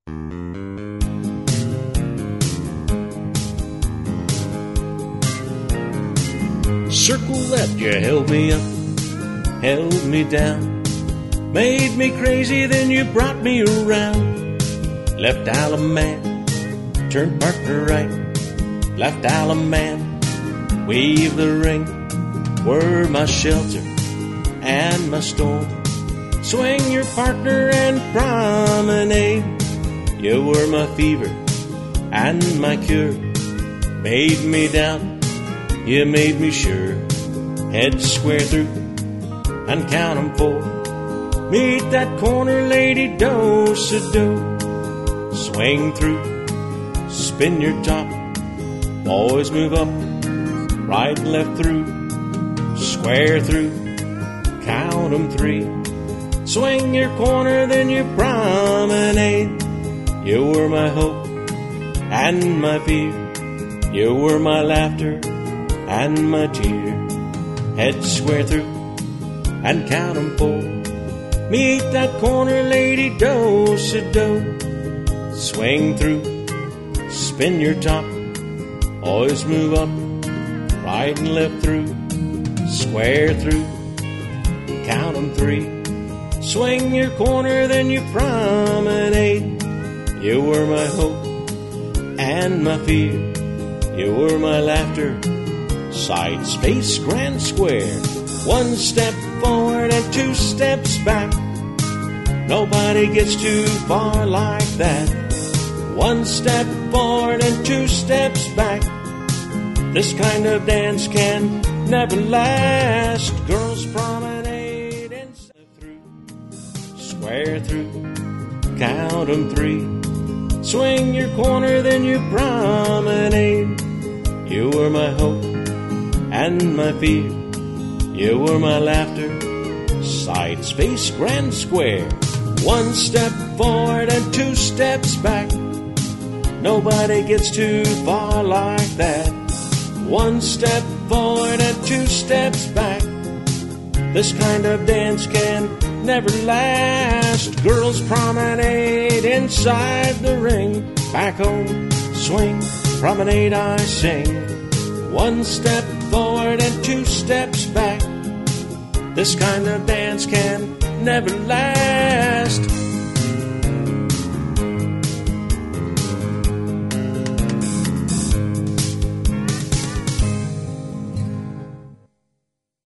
Circle that you held me up, held me down, made me crazy, then you brought me around. Left Alum man, turned partner right, left Alum man, weave the ring, were my shelter and my storm. Swing your partner and promenade, you were my fever and my cure. Made me doubt, you made me sure. Head square through and count 'em 4. Meet that corner lady, do-si-do. Swing through, spin your top. Boys move up, right and left through. Square through, count 'em 3. Swing your corner, then you promenade. You were my hope and my fear. You were my laughter and my tear. Head square through and count 'em 4. Meet that corner lady, do-si-do. Swing through, spin your top. Always move up, right and left through. Square through, count 'em 3. Swing your corner, then you promenade. You were my hope and my fear. You were my laughter, side, space, grand, square. 1 step forward and 2 steps back. Nobody gets too far like that. 1 step forward and 2 steps back. This kind of dance can never last. Girls promenade and through, square through, count 'em 3. Swing your corner, then you promenade. You were my hope and my fear. You were my laughter, side, space, grand, square. 1 step forward and 2 steps back. Nobody gets too far like that. 1 step forward and 2 steps back. This kind of dance can never last. Girls promenade inside the ring. Back home, swing, promenade, I sing. 1 step forward and 2 steps back. This kind of dance can never last.